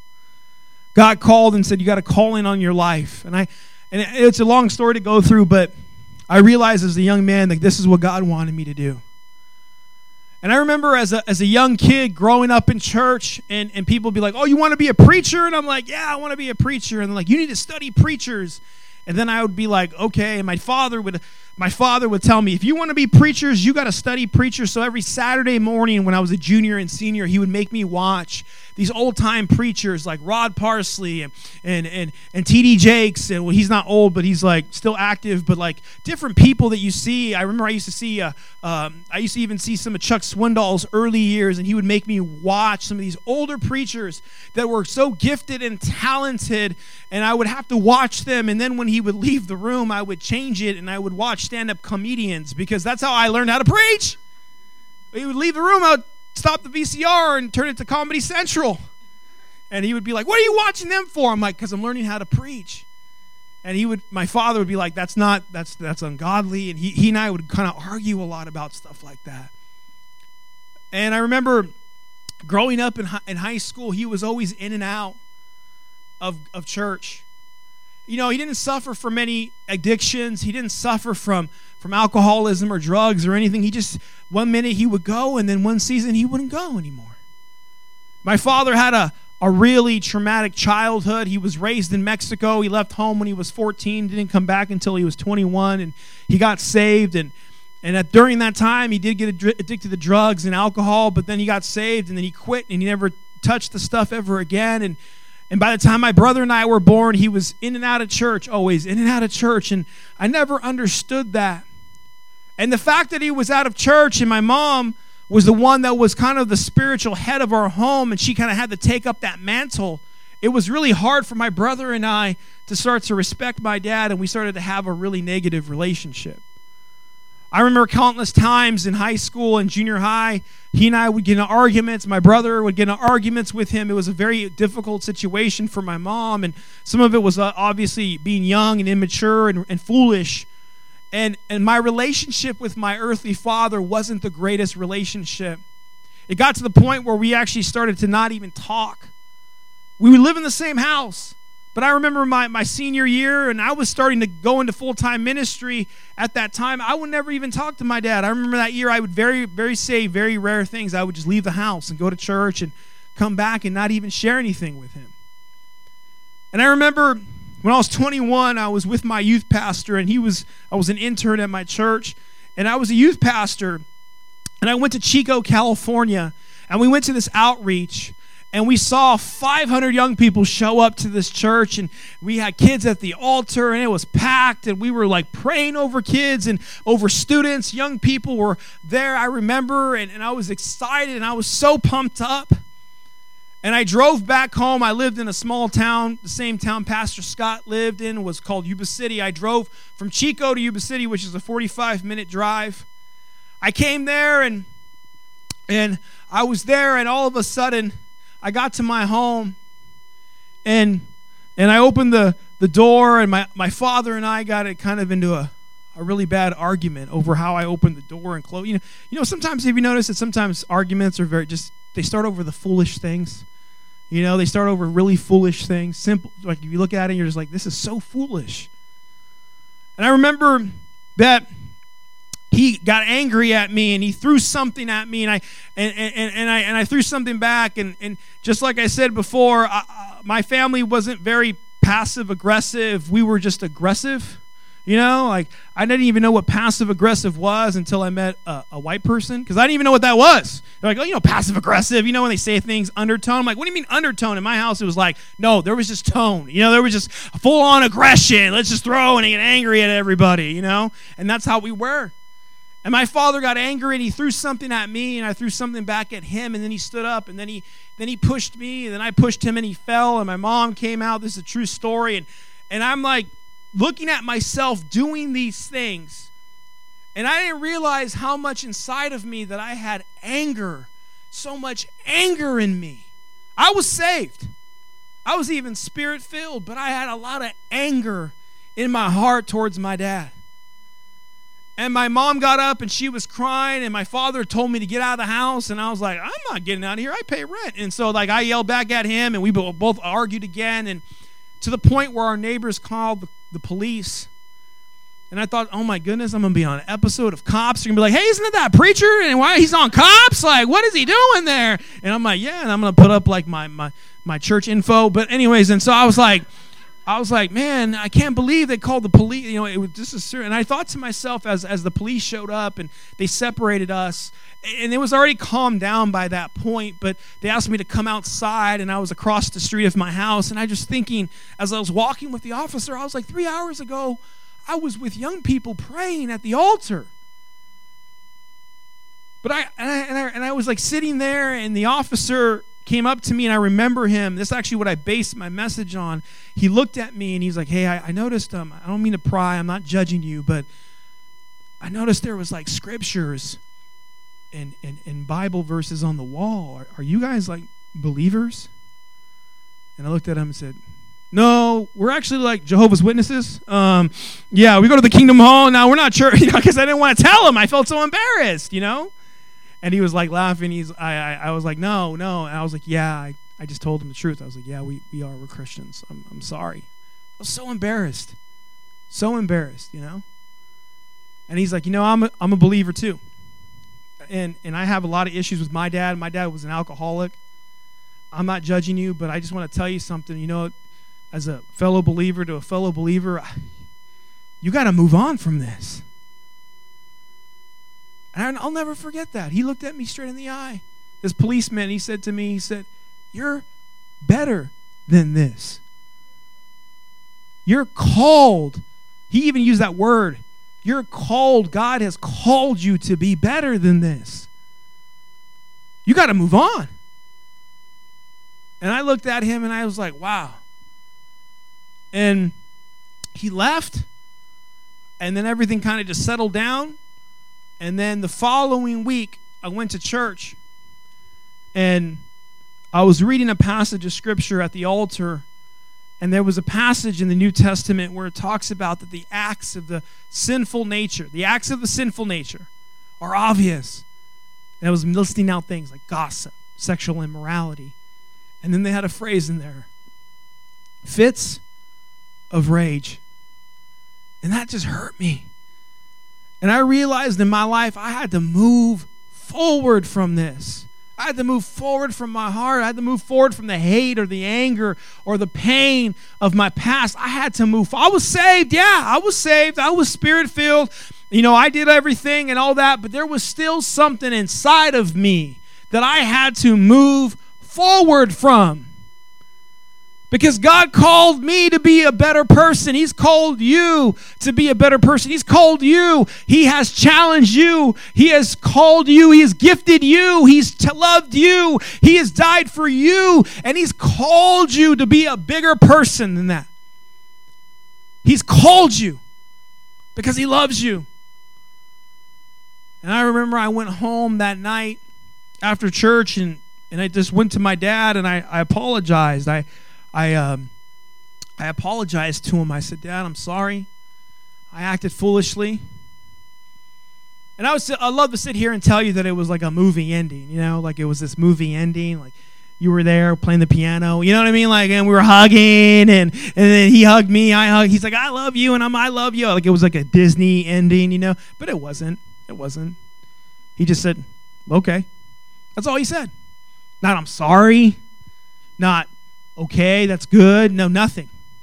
God called and said, you got a calling on your life. And I, and it's a long story to go through, but I realized as a young man that this is what God wanted me to do. And I remember as a as a young kid growing up in church, and, and people would be like, oh, you want to be a preacher? And I'm like, yeah, I want to be a preacher. And they're like, you need to study preachers. And then I would be like, okay. And my father would my father would tell me, if you want to be preachers, you got to study preachers. So every Saturday morning when I was a junior and senior, he would make me watch these old-time preachers like Rod Parsley and and and, and T D Jakes. And well, he's not old, but he's like still active. But like different people that you see. I remember I used to see, uh, um, I used to even see some of Chuck Swindoll's early years, and he would make me watch some of these older preachers that were so gifted and talented, and I would have to watch them. And then when he would leave the room, I would change it, and I would watch stand-up comedians, because that's how I learned how to preach. He would leave the room, I would stop the V C R and turn it to Comedy Central. And he would be like, what are you watching them for? I'm like, because I'm learning how to preach. And he would, my father would be like, that's not, that's that's ungodly. And he, he and I would kind of argue a lot about stuff like that. And I remember growing up in, in high school, he was always in and out of, of church. You know, he didn't suffer from any addictions. He didn't suffer from, from alcoholism or drugs or anything. He just, one minute he would go, and then one season he wouldn't go anymore. My father had a, a really traumatic childhood. He was raised in Mexico. He left home when he was fourteen, didn't come back until he was twenty-one, and he got saved. And, and at, during that time, he did get addicted to drugs and alcohol, but then he got saved, and then he quit, and he never touched the stuff ever again. And And by the time my brother and I were born, he was in and out of church, always in and out of church. And I never understood that. And the fact that he was out of church, and my mom was the one that was kind of the spiritual head of our home, and she kind of had to take up that mantle, it was really hard for my brother and I to start to respect my dad, and we started to have a really negative relationship. I remember countless times in high school and junior high, he and I would get in arguments. My brother would get in arguments with him. It was a very difficult situation for my mom, and some of it was uh, obviously being young and immature and, and foolish. And, and my relationship with my earthly father wasn't the greatest relationship. It got to the point where we actually started to not even talk. We would live in the same house. But I remember my, my senior year, and I was starting to go into full-time ministry at that time. I would never even talk to my dad. I remember that year I would very, very say very rare things. I would just leave the house and go to church and come back and not even share anything with him. And I remember when I was twenty-one, I was with my youth pastor, and he was I was an intern at my church, and I was a youth pastor, and I went to Chico, California, and we went to this outreach. And we saw five hundred young people show up to this church, and we had kids at the altar, and it was packed, and we were like praying over kids and over students. Young people were there, I remember, and, and I was excited, and I was so pumped up. And I drove back home. I lived in a small town, the same town Pastor Scott lived in, was called Yuba City. I drove from Chico to Yuba City, which is a forty-five minute drive. I came there, and and I was there, and all of a sudden, I got to my home, and and I opened the, the door, and my, my father and I got it kind of into a, a really bad argument over how I opened the door and closed. You know, you know, sometimes, have you noticed that sometimes arguments are very just, they start over the foolish things. You know, they start over really foolish things. Simple, like if you look at it, you're just like, this is so foolish. And I remember that he got angry at me, and he threw something at me, and I and and, and I and I threw something back, and, and just like I said before, I, uh, my family wasn't very passive aggressive. We were just aggressive, you know. Like I didn't even know what passive aggressive was until I met a, a white person, because I didn't even know what that was. They're like, oh, you know, passive aggressive. You know, when they say things undertone. I'm like, what do you mean undertone? In my house, it was like, no, there was just tone. You know, there was just full on aggression. Let's just throw and get angry at everybody. You know, and that's how we were. And my father got angry, and he threw something at me, and I threw something back at him, and then he stood up, and then he then he pushed me, and then I pushed him, and he fell, and my mom came out. This is a true story. And, and I'm like looking at myself doing these things, and I didn't realize how much inside of me that I had anger, so much anger in me. I was saved. I was even spirit-filled, but I had a lot of anger in my heart towards my dad. And my mom got up and she was crying, and my father told me to get out of the house, and I was like, I'm not getting out of here. I pay rent. And so like I yelled back at him, and we both argued again, and to the point where our neighbors called the, the police. And I thought, oh my goodness, I'm going to be on an episode of Cops. They're going to be like, hey, isn't it that preacher? And why he's on Cops? Like, what is he doing there? And I'm like, yeah, and I'm going to put up like my, my, my church info. But anyways, and so I was like, I was like, man, I can't believe they called the police. You know, it was just a certain. And I thought to myself as as the police showed up and they separated us, and it was already calmed down by that point. But they asked me to come outside, and I was across the street of my house, and I just thinking as I was walking with the officer, I was like, three hours ago, I was with young people praying at the altar. But I and I and I, and I was like sitting there, and the officer came up to me, and I remember him. This is actually what I based my message on. He looked at me, and he's like, hey, I, I noticed, um, I don't mean to pry, I'm not judging you, but I noticed there was like scriptures and, and, and Bible verses on the wall. Are, are you guys like believers? And I looked at him and said, no, we're actually like Jehovah's Witnesses. Um, yeah, we go to the Kingdom Hall. Now, we're not sure, you know, because I didn't want to tell him. I felt so embarrassed, you know? And he was like laughing. He's, I, I, I was like, no, no. And I was like, yeah, I, I just told him the truth. I was like, yeah, we, we are. We're Christians. I'm, I'm sorry. I was so embarrassed. So embarrassed, you know? And he's like, you know, I'm a, I'm a believer too. And, and I have a lot of issues with my dad. My dad was an alcoholic. I'm not judging you, but I just want to tell you something. You know, as a fellow believer to a fellow believer, you got to move on from this. And I'll never forget that. He looked at me straight in the eye. This policeman, he said to me, he said, you're better than this. You're called. He even used that word. You're called. God has called you to be better than this. You got to move on. And I looked at him and I was like, wow. And he left. And then everything kind of just settled down. And then the following week, I went to church, and I was reading a passage of Scripture at the altar, and there was a passage in the New Testament where it talks about that the acts of the sinful nature, the acts of the sinful nature are obvious. And I was listing out things like gossip, sexual immorality. And then they had a phrase in there, fits of rage. And that just hurt me. And I realized in my life I had to move forward from this. I had to move forward from my heart. I had to move forward from the hate or the anger or the pain of my past. I had to move. I was saved. Yeah, I was saved. I was spirit-filled. You know, I did everything and all that, but there was still something inside of me that I had to move forward from. Because God called me to be a better person. He's called you to be a better person. He's called you. He has challenged you. He has called you. He has gifted you. He's t- loved you. He has died for you. And He's called you to be a bigger person than that. He's called you because He loves you. And I remember I went home that night after church, and, and I just went to my dad, and I, I apologized. I I um, I apologized to him. I said, Dad, I'm sorry. I acted foolishly. And I was I love to sit here and tell you that it was like a movie ending, you know, like it was this movie ending, like you were there playing the piano, you know what I mean? Like, and we were hugging, and, and then he hugged me, I hugged, he's like, I love you, and I'm I love you. Like it was like a Disney ending, you know, but it wasn't. It wasn't. He just said, okay. That's all he said. Not I'm sorry. Not okay, that's good. No, nothing.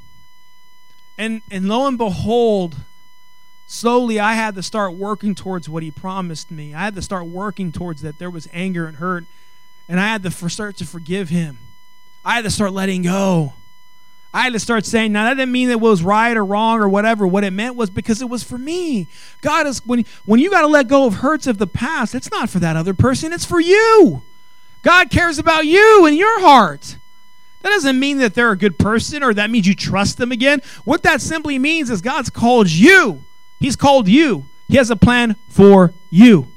And and lo and behold, slowly I had to start working towards what he promised me. I had to start working towards that. There was anger and hurt, and I had to for, start to forgive him. I had to start letting go. I had to start saying, now that didn't mean it was right or wrong or whatever. What it meant was because it was for me. God is, when, when you got to let go of hurts of the past, it's not for that other person, it's for you. God cares about you and your heart. That doesn't mean that they're a good person or that means you trust them again. What that simply means is God's called you. He's called you. He has a plan for you.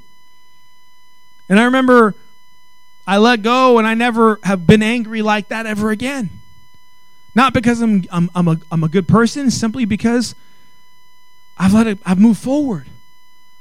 And I remember I let go, and I never have been angry like that ever again. Not because I'm I'm I'm a I'm a good person, simply because I've let it I've moved forward.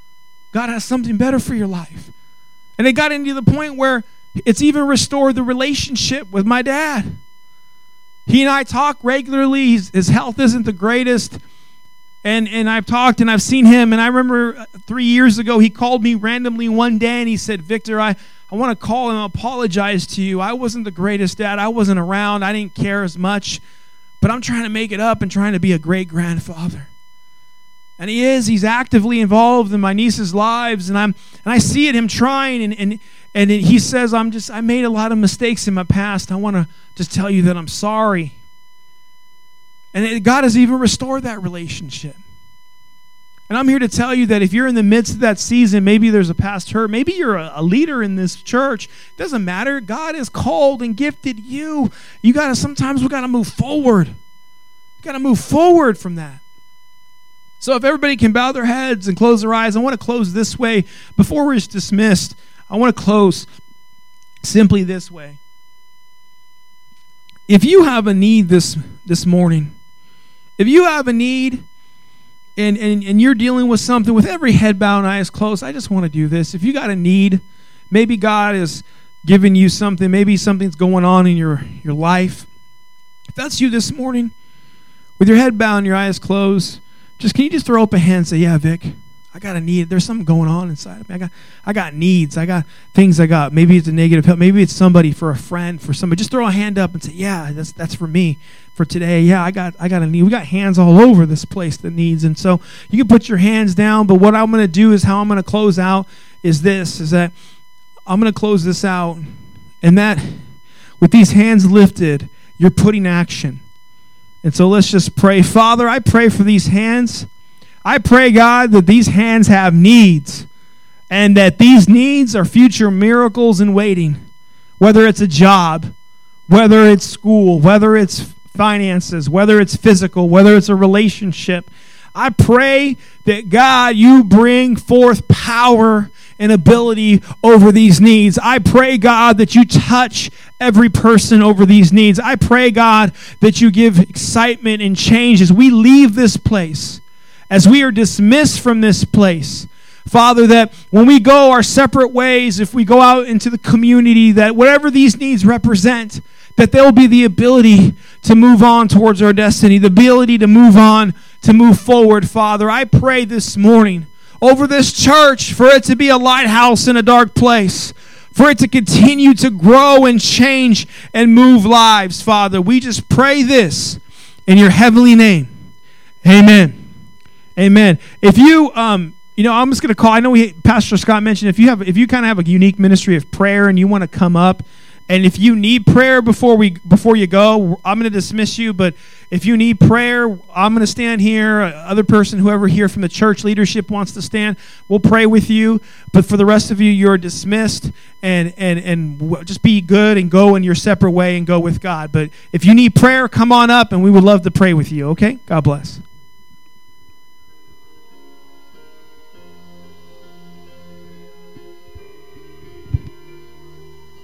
God has something better for your life. And it got into the point where it's even restored the relationship with my dad. He and I talk regularly. His, his health isn't the greatest. And and I've talked and I've seen him. And I remember three years ago, he called me randomly one day and he said, Victor, I, I want to call and apologize to you. I wasn't the greatest dad. I wasn't around. I didn't care as much. But I'm trying to make it up and trying to be a great grandfather. And he is. He's actively involved in my niece's lives. And I'm and I see it, him trying. And, and, and he says, I'm just, I made a lot of mistakes in my past. I want to just tell you that I'm sorry. And God has even restored that relationship. And I'm here to tell you that if you're in the midst of that season, maybe there's a past hurt, maybe you're a, a leader in this church, it doesn't matter. God has called and gifted you. You got to, sometimes we got to move forward. You got to move forward from that. So if everybody can bow their heads and close their eyes, I want to close this way. Before we're dismissed, I want to close simply this way. If you have a need this, this morning, if you have a need and, and, and you're dealing with something, with every head bowed and eyes closed, I just want to do this. If you got a need, maybe God is giving you something, maybe something's going on in your, your life. If that's you this morning, with your head bowed and your eyes closed, just can you just throw up a hand and say, yeah, Vic, I got a need. There's something going on inside of me. I got I got needs. I got things I got. Maybe it's a negative help. Maybe it's somebody, for a friend, for somebody. Just throw a hand up and say, yeah, that's that's for me for today. Yeah, I got I got a need. We got hands all over this place that needs. And so you can put your hands down, but what I'm going to do is how I'm going to close out is this, is that I'm going to close this out, and that with these hands lifted, you're putting action. And so let's just pray. Father, I pray for these hands. I pray, God, that these hands have needs and that these needs are future miracles in waiting, whether it's a job, whether it's school, whether it's finances, whether it's physical, whether it's a relationship. I pray that, God, you bring forth power and ability over these needs. I pray, God, that you touch every person over these needs. I pray, God, that you give excitement and change as we leave this place, as we are dismissed from this place. Father, that when we go our separate ways, if we go out into the community, that whatever these needs represent, that there will be the ability to move on towards our destiny, the ability to move on, to move forward, Father. I pray this morning over this church for it to be a lighthouse in a dark place, for it to continue to grow and change and move lives, Father. We just pray this in your heavenly name. Amen. Amen. If you, um, you know, I'm just going to call. I know we, Pastor Scott mentioned if you have, if you kind of have a unique ministry of prayer and you want to come up, and if you need prayer before we, before you go, I'm going to dismiss you. But if you need prayer, I'm going to stand here. Other person, whoever here from the church leadership wants to stand, we'll pray with you. But for the rest of you, you're dismissed, and and and just be good and go in your separate way and go with God. But if you need prayer, come on up, and we would love to pray with you. Okay? God bless.